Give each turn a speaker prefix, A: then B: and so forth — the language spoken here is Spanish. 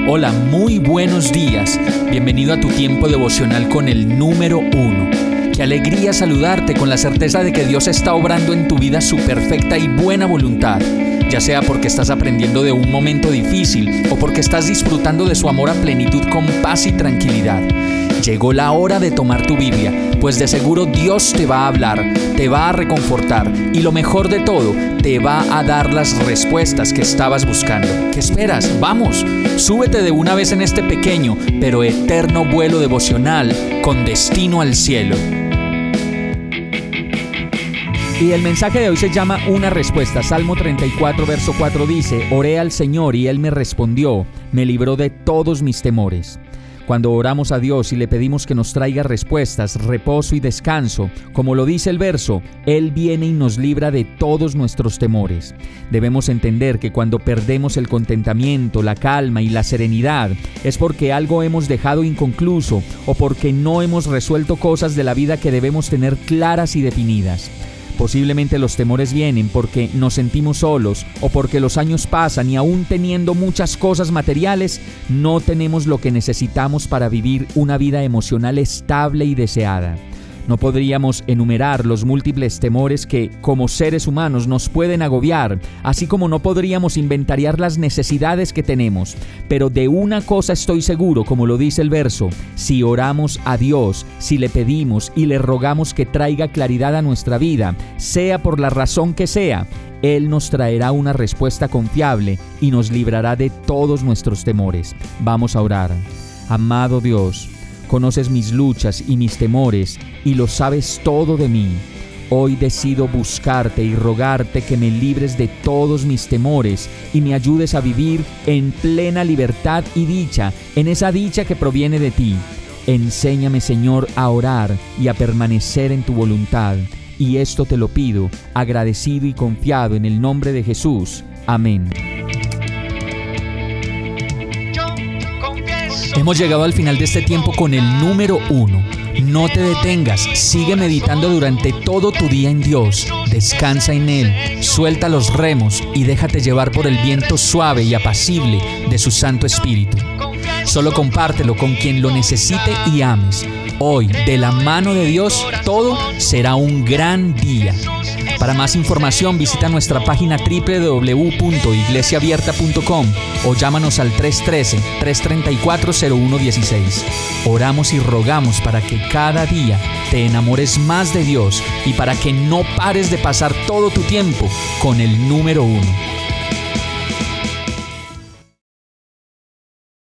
A: Hola, muy buenos días. Bienvenido a tu tiempo devocional con el número 1. Qué alegría saludarte con la certeza de que Dios está obrando en tu vida su perfecta y buena voluntad, ya sea porque estás aprendiendo de un momento difícil o porque estás disfrutando de su amor a plenitud con paz y tranquilidad. Llegó la hora de tomar tu Biblia, pues de seguro Dios te va a hablar, te va a reconfortar y lo mejor de todo, te va a dar las respuestas que estabas buscando. ¿Qué esperas? ¡Vamos! Súbete de una vez en este pequeño pero eterno vuelo devocional con destino al cielo. Y el mensaje de hoy se llama Una respuesta. Salmo 34, verso 4 dice: Oré al Señor y Él me respondió, me libró de todos mis temores. Cuando oramos a Dios y le pedimos que nos traiga respuestas, reposo y descanso, como lo dice el verso, Él viene y nos libra de todos nuestros temores. Debemos entender que cuando perdemos el contentamiento, la calma y la serenidad, es porque algo hemos dejado inconcluso o porque no hemos resuelto cosas de la vida que debemos tener claras y definidas. Posiblemente los temores vienen porque nos sentimos solos o porque los años pasan y aún teniendo muchas cosas materiales, no tenemos lo que necesitamos para vivir una vida emocional estable y deseada. No podríamos enumerar los múltiples temores que, como seres humanos, nos pueden agobiar, así como no podríamos inventariar las necesidades que tenemos. Pero de una cosa estoy seguro, como lo dice el verso: si oramos a Dios, si le pedimos y le rogamos que traiga claridad a nuestra vida, sea por la razón que sea, Él nos traerá una respuesta confiable y nos librará de todos nuestros temores. Vamos a orar. Amado Dios, conoces mis luchas y mis temores y lo sabes todo de mí. Hoy decido buscarte y rogarte que me libres de todos mis temores y me ayudes a vivir en plena libertad y dicha, en esa dicha que proviene de ti. Enséñame, Señor, a orar y a permanecer en tu voluntad. Y esto te lo pido, agradecido y confiado en el nombre de Jesús. Amén. Hemos llegado al final de este tiempo con el número 1. No te detengas, sigue meditando durante todo tu día en Dios. Descansa en Él, suelta los remos y déjate llevar por el viento suave y apacible de su Santo Espíritu. Solo compártelo con quien lo necesite y ames. Hoy, de la mano de Dios, todo será un gran día. Para más información, visita nuestra página www.iglesiaabierta.com o llámanos al 313-334-0116. Oramos y rogamos para que cada día te enamores más de Dios y para que no pares de pasar todo tu tiempo con el número 1.